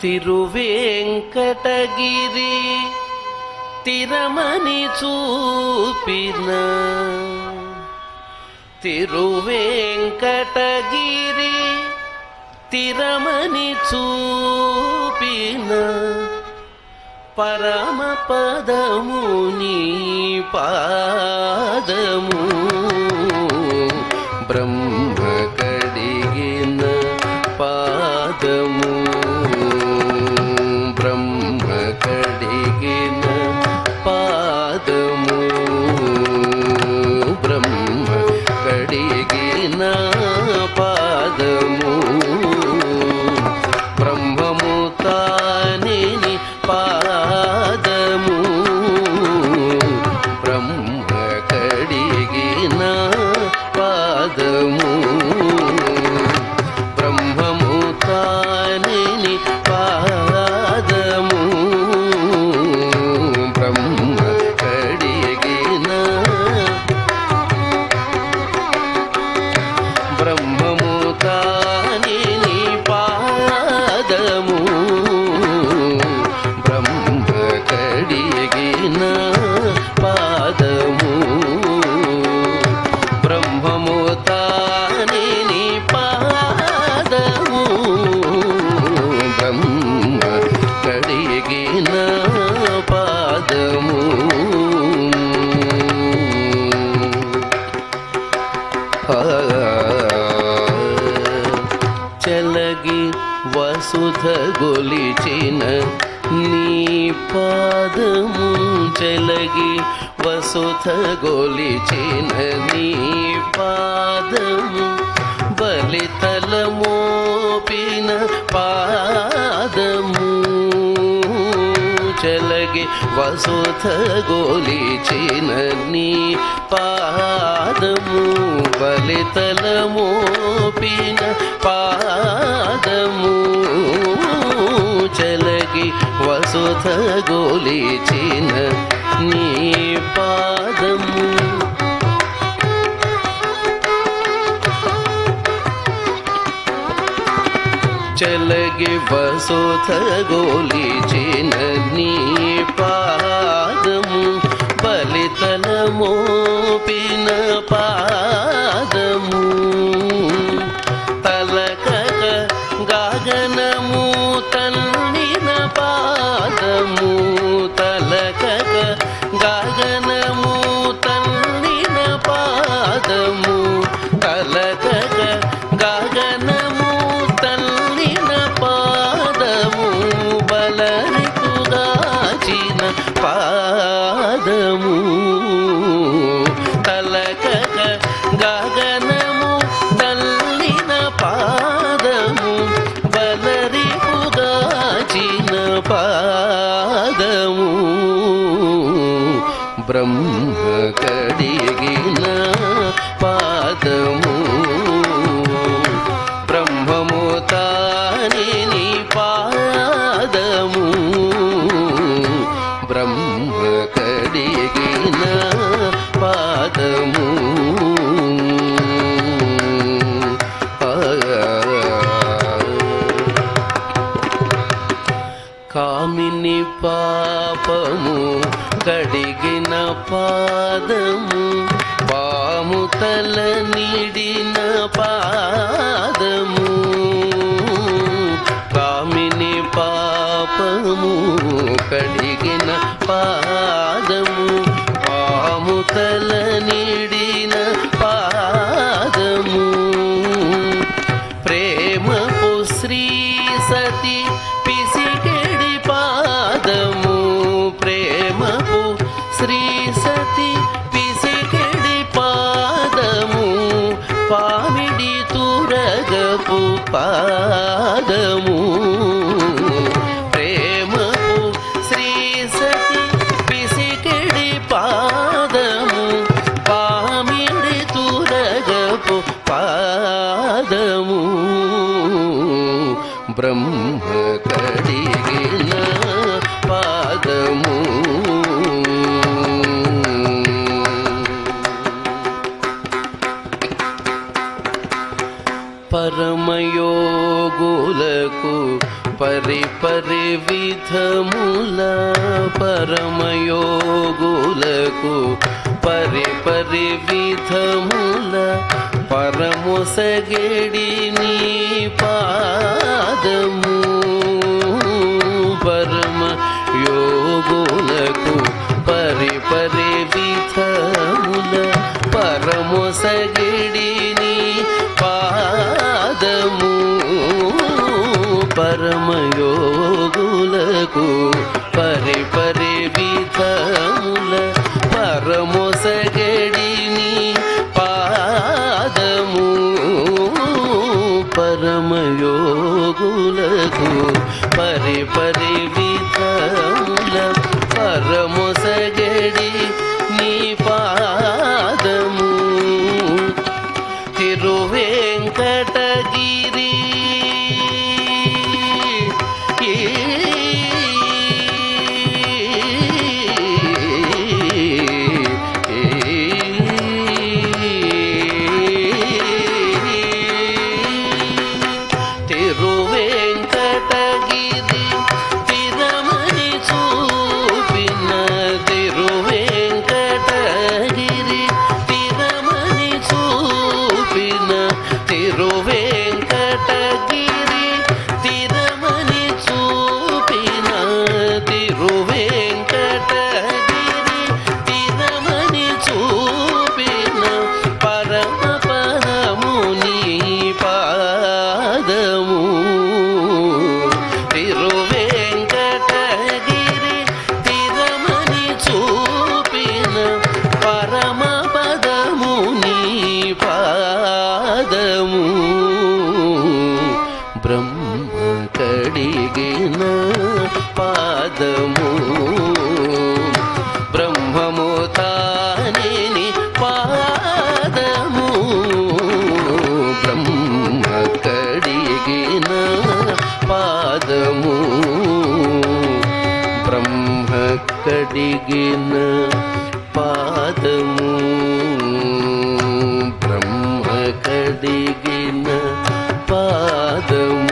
తిరువేంకటగిరి తిరమని చూపిన తిరువేంకటగిరి తిరమని చూపిన పరమ పదము నీ పాదము బ్రహ్మ కడిగిన పాదము బ్రహ్మ కడిగిన పాదము బ్రహ్మ కడిగిన పాదము బ్రహ్మము తానిని పాదము బ్రహ్మ కడిగిన పాదము బ్రహ్మము తానిని పాదము బ్రహ్మ కడిగిన బ్రహ్మము తానిని పాదము బ్రహ్మ కడిగిన పాదము బ్రహ్మము తానిని పాదము బ్రహ్మ కడిగిన పాదము చలగి వసుధ గొలిచిన నీ పాదము చలగి వసుధ గొలిచిన నీ పాదము బలితల మోపిన పాదము చలగి వసుధ గొలిచిన నీ పాదము బలితల మోపిన పాదము చలగి వసుధ గొలిచిన నీ పాదము చలగి వసుధ గొలిచిన నీ పాదము బలితల మోపిన పాదము తలకక గగనము తన్నిన పాదము తలకక గగనము తన్నిన పాదము తలకక గగనము తన్నిన పాదము బలరికుదాచిన పాదము తలకక గగనము తల్లిన పాదము బలరికుదాచిన పాదము బ్రహ్మ కడిగిన పాదము బ్రహ్మము తానిని పాదము బ్రహ్మ కడిగిన పాదము కామిని పాపము కడిగిన పాదము పాము తల నీడిన పాదము కామిని పాపము కడిగిన పాదము పాము తల నీడిన పాదము ప్రేమపు శ్రీ సతి పిసికెడి పాదము ప్రేమపు శ్రీ సతి పిసికెడి పాదము పామిడి తురగపు పాదము ప్రేమపు శ్రీ సతి పిసికెడి పాదము పామిడి తురగపు పాదము బ్రహ్మ పరిపరి విధముల పరమయోగులకు పరిపరి విధముల పరమొసగెడి నీ పాదము పరమ యోగులకు పరిపరి విధముల పరమొసగెడి నీ పాదము పరమయోగులకు పరిపరి విధముల పరమొసగెడి నీ పాదము పరమయోగులకు పరిపరి విధముల పరమొసగెడి నీ పాదము తిరువేంకటగిరి తిరువేంకటగిరి తిరమణి చూపిన తిరువేంకటగిరి తిరమణి చూపిన తిరువేంకటగిరి తిరమణి చూపిన తిరువేంకటగిరి తిరమణి చూపిన పరమ పదము నీ పాదము తిరువేంకటగిరి తిరమణి చూపిన పరమ పదము నీ పాదము బ్రహ్మ కడిగిన పాదము బ్రహ్మము తానేని పాదము బ్రహ్మ కడిగిన పాదము బ్రహ్మ కడిగిన పాదము బ్రహ్మ కడిగిన పాదము